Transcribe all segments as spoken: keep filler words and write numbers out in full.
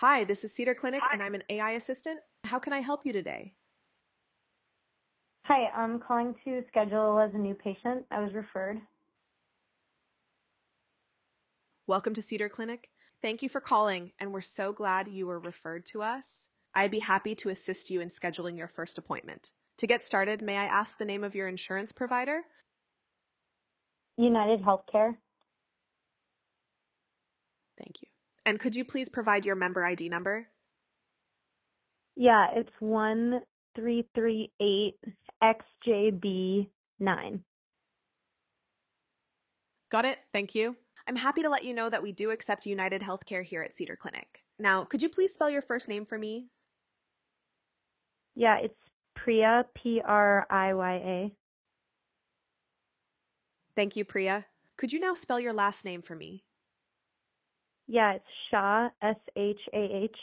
Hi, this is Cedar Clinic, and I'm an A I assistant. How can I help you today? Hi, I'm calling to schedule as a new patient. I was referred. Welcome to Cedar Clinic. Thank you for calling, and we're so glad you were referred to us. I'd be happy to assist you in scheduling your first appointment. To get started, may I ask the name of your insurance provider? United Healthcare. Thank you. And could you please provide your member I D number? Yeah, it's one three three eight X J B nine. Got it. Thank you. I'm happy to let you know that we do accept United Healthcare here at Cedar Clinic. Now, could you please spell your first name for me? Yeah, it's Priya, P R I Y A. Thank you, Priya. Could you now spell your last name for me? Yeah, it's Shah, S H A H.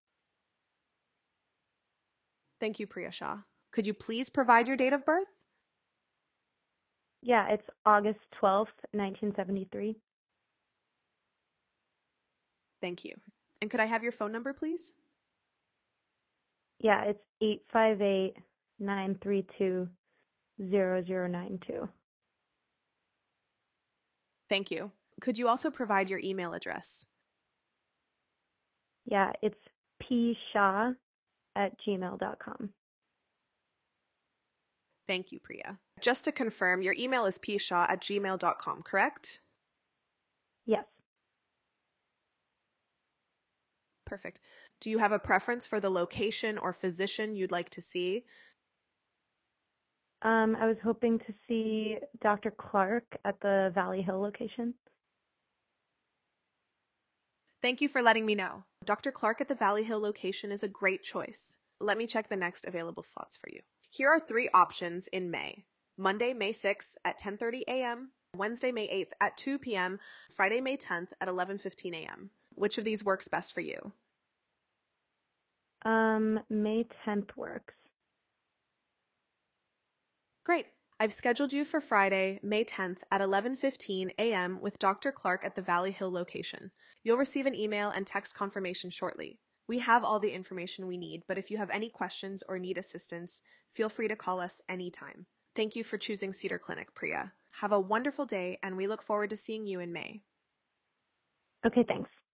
Thank you, Priya Shah. Could you please provide your date of birth? Yeah, it's August twelfth, nineteen seventy-three. Thank you. And could I have your phone number, please? Yeah, it's eight five eight nine three two zero zero nine two. Thank you. Could you also provide your email address? Yeah, it's pshah at gmail dot com. Thank you, Priya. Just to confirm, your email is p shaw at gmail dot com, correct? Yes. Perfect. Do you have a preference for the location or physician you'd like to see? Um, I was hoping to see Doctor Clark at the Valley Hill location. Thank you for letting me know. Doctor Clark at the Valley Hill location is a great choice. Let me check the next available slots for you. Here are three options in May. Monday, May sixth at ten thirty a m, Wednesday, May eighth at two p m, Friday, May tenth at eleven fifteen a m. Which of these works best for you? Um, May tenth works. Great. I've scheduled you for Friday, May tenth at eleven fifteen a m with Doctor Clark at the Valley Hill location. You'll receive an email and text confirmation shortly. We have all the information we need, but if you have any questions or need assistance, feel free to call us anytime. Thank you for choosing Cedar Clinic, Priya. Have a wonderful day, and we look forward to seeing you in May. Okay, thanks.